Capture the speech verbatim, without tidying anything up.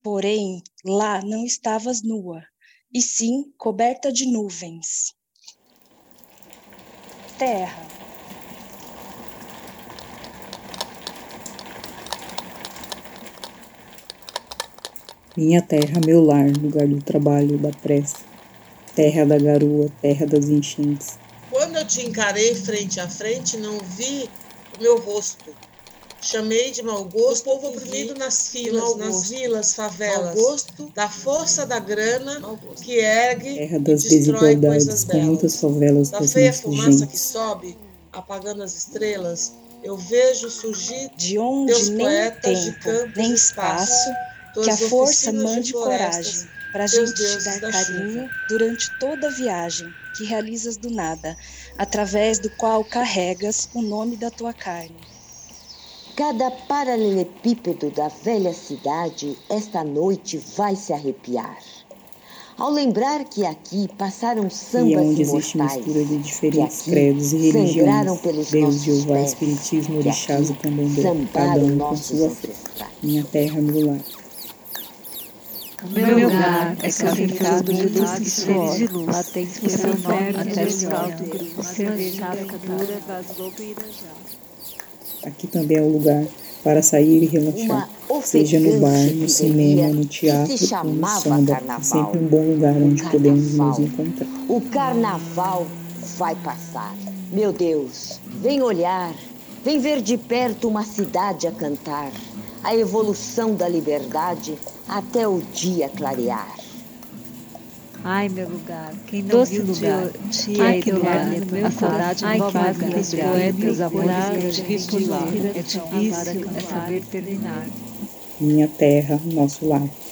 Porém, lá não estavas nua, e sim coberta de nuvens. Terra. Minha terra, meu lar, lugar do trabalho, da pressa. Terra da garoa, terra das enchentes. Quando eu te encarei frente a frente, não vi o meu rosto. Chamei de mau gosto o povo oprimido nas filas, nas vilas, favelas, da força da grana que ergue Terra e das destrói coisas desigualdades, com muitas belas. favelas Da das feia nossas fumaça que gentes. sobe, apagando as estrelas, eu vejo surgir De onde teus nem poetas de tempo, campos nem e espaço, espaço, que tuas a força oficinas de mande florestas, coragem para a teus gente te deuses dar da carinho chuva. durante toda a viagem que realizas do nada, através do qual carregas o nome da tua carne. Cada paralelepípedo da velha cidade esta noite vai se arrepiar. Ao lembrar que aqui passaram E sambas onde existe imortais, mistura de que diferentes aqui credos e sangraram religiões, pelos Deus, nossos Jeová, pés, Espiritismo, que Orixás e aqui Candomblé, cada sambaram um com nossos sua fé. ancestrais. Minha terra, meu lar. O meu lugar é cercado de luz e suor, latente pelo seu nome até o salto grito, cerveja dura, vazou e irajá. Aqui também é o lugar para sair e relaxar, Uma seja no bar, ofegante no epidemia cinema, no que teatro se ou no chamava samba. É carnaval. sempre um bom lugar O onde podemos nos carnaval. encontrar. O carnaval vai passar. Meu Deus, vem olhar, vem ver de perto uma cidade a cantar, a evolução da liberdade até o dia clarear. Ai, meu lugar, quem não Doce viu lugar, te ai é que idolar, lugar, meu a saudade ai, não que faz lugar, lembrar, poetas, amores, curar, que vi por lá, é é difícil, é cantar, saber terminar. Minha terra, nosso lar.